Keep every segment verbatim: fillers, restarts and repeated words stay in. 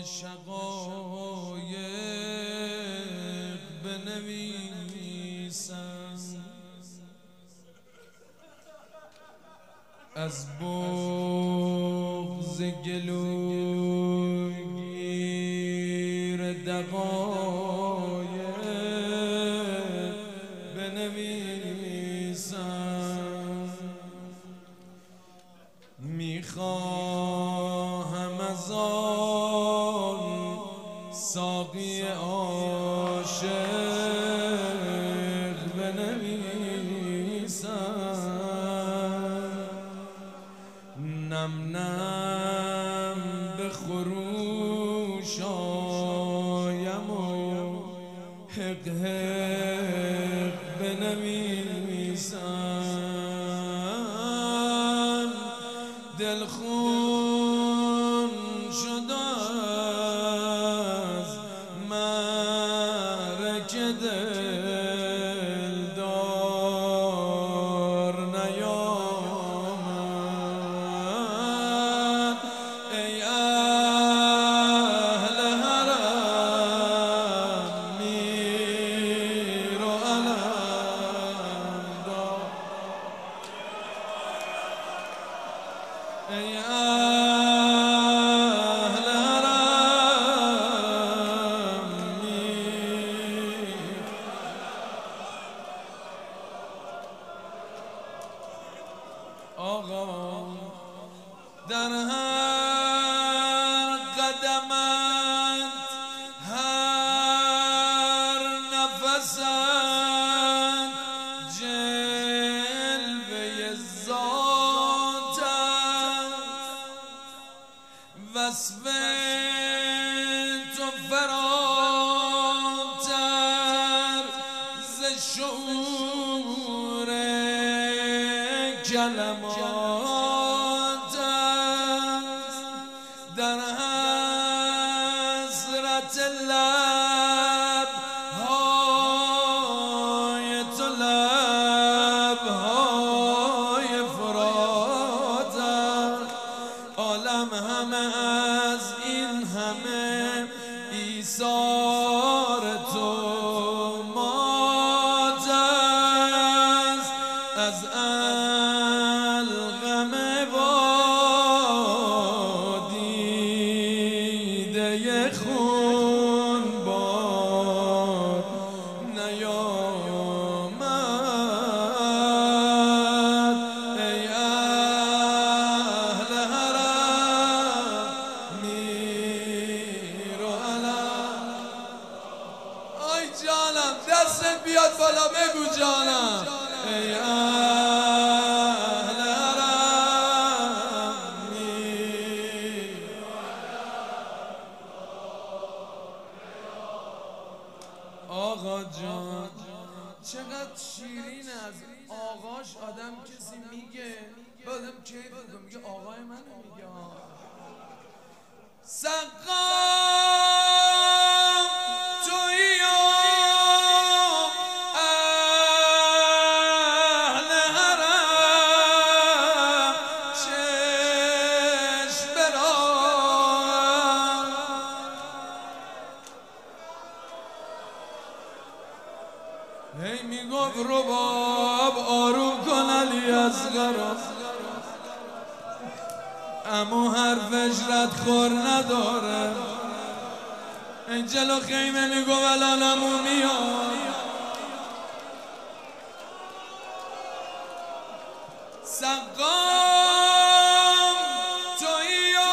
شقایق بنویسم، از بغض گلوگیر دقایق بنویسم. میخواهم از آن ساقی عاشق بنویسم، نم نم به خروش آیم و حق حق بنویسم. دلخون شد از مرگ دلدار نیامد. ای اهل حرم میر و علمدار، ای اهل حرم میر. آقا در هر قدمت، هر نفست، جلوه ذاتت، وصف تو فراتر ز شعور کلمات است. در حسرت لب‌های تو، لب‌های فرات است. عالم همه از این همه ایثار تو مات است. از القم با دیده خون بار نیامد. ای اهل حرم میر و علم. آی جانم دستت بیاد بالا بگو جانم. ای اهل حرم میر. آقا جان چقدر شیرین از آقاش آدم کسی میگه بعدم کیف میگه، میگه آقای من میگه. سقام تویی و اهل حرم چشم برام. هی میگفت رباب آروم کن علی اصغر، اما حرفش ردخور نداره. این جلو خیمه میگو الانمو میاد. سقام تویی و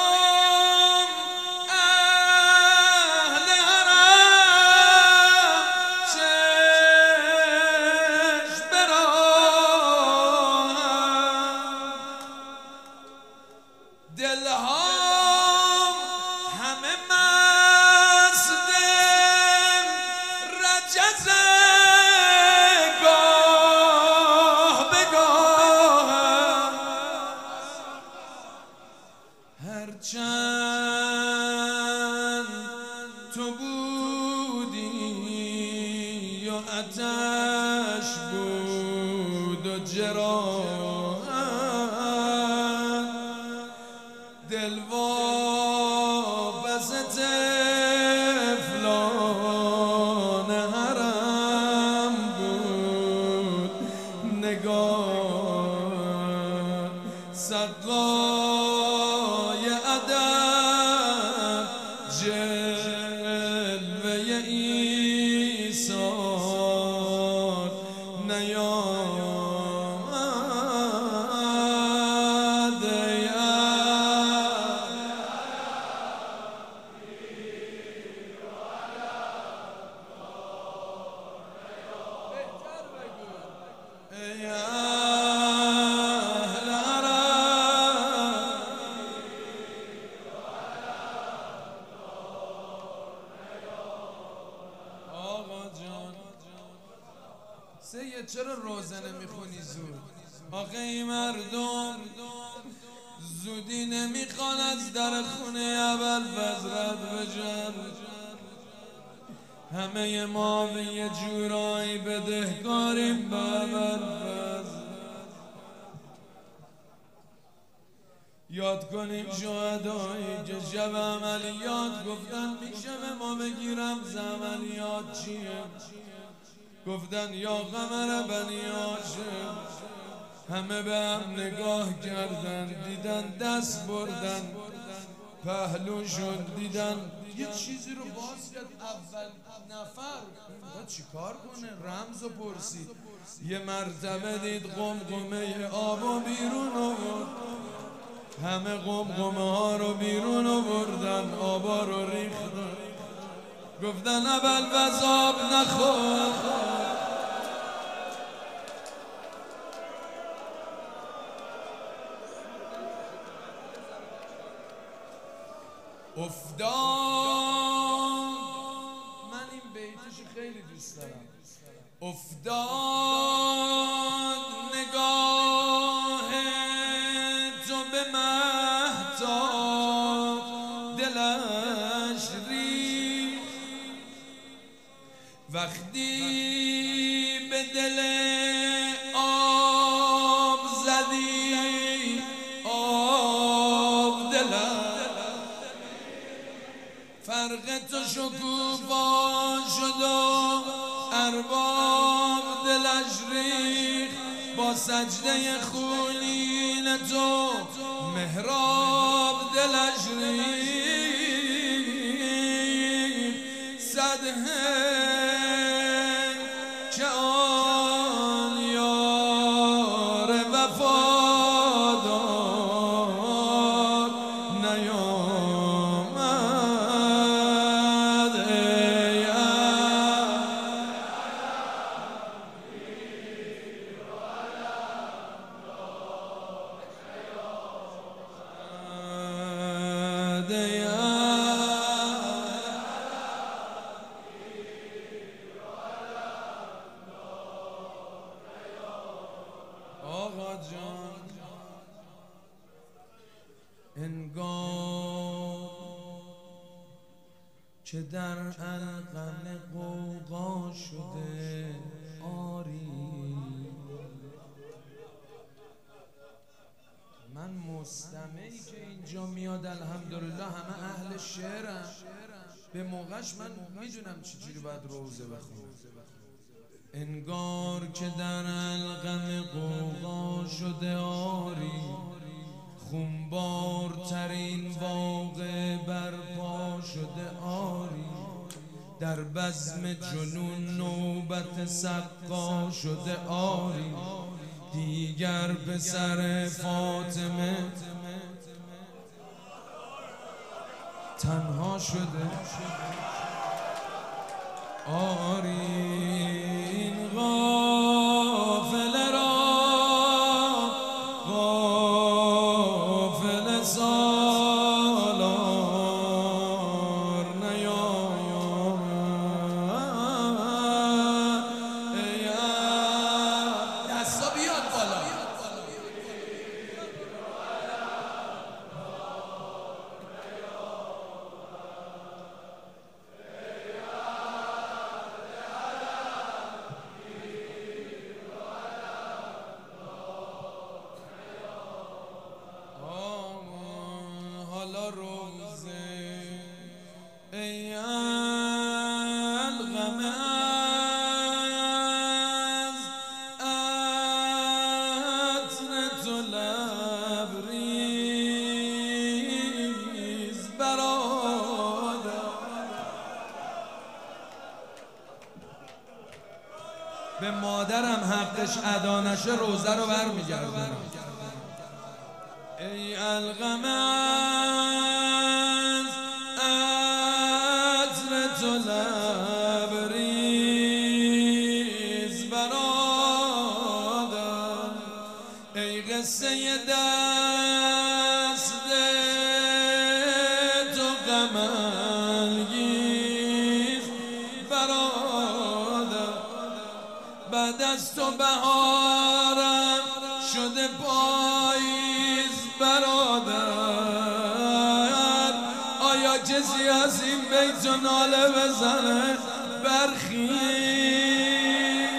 اهل حرم چشم برام. دلهام همه مست رجز گاه به گاه، هرچند تو بودی و آتش بود و جراحت، دل وابسته نگاه سقای ادب جلوه ایثار نیامد ای اهل عرب آقا جان سید چرا روزه نمیخونی زود؟ آخه این مردم زودی نمیخوان از در خونه ابوالفضل رد بشن. همه ما به یه جورایی بدهکاریم به ابوالفضل. یاد کنیم شهدایی که شب عملیات گفتن میشه به ما بگیرم عملیات چیه؟ گفتن یا قمر بنی هاشم. همه به هم نگاه کردن دیدن دست بردن پهلوشون دیدن یه چیزی رو باز کرد. اول نفر باید چی کار کنه؟ رمزو پرسید. یه مرتبه دید قمقمه آبو بیرون آورد. همه قمقمه ها رو بیرون آوردن آبا رو ریختن. گفتن ابوالفضل آب نخور. افتاد. من این بیتشو خیلی دوست دارم. افتاد نگاه تو به مهتاب دلش ریخت. وقتی به دل آب زدی آب دلش فرق تو شکوفا شد و ارباب دلش ریخت. با سجده خونین تو محراب دلش ریخت. صدهه که آن یار وفادار نیامد. ای آقا جان انگار که در القم غوغا شده آری. من مستمعی که اینجا میاد الحمدلله همه اهل شعرم. به موقعش من میدونم چجوری باید روزه بخونم. انگار که در القم غوغا شده آری. خونبار ترین واقع برپا شده آری. در بزم جنون نوبت سقا شده آری. دیگر پسر فاطمه تنها شده آری. این غافل را غافل سالار نیامد. ای دستا بیاد بالا. برادرم حقش ادا نشه روزه رو برمیگردونم. ای القمه از عطر تو لبریز برادر، ای قصه دست تو غم‌انگیز برادر، بعد از تو بهارم شده پاییز برادر، آیا کسی از این بیت و ناله بزنه برخیز؟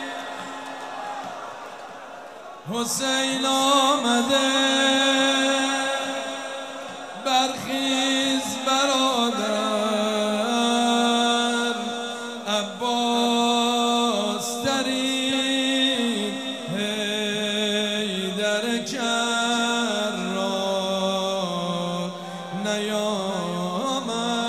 حسین آمده برخیز برادر، عباس ترین حیدر کرار نیامد.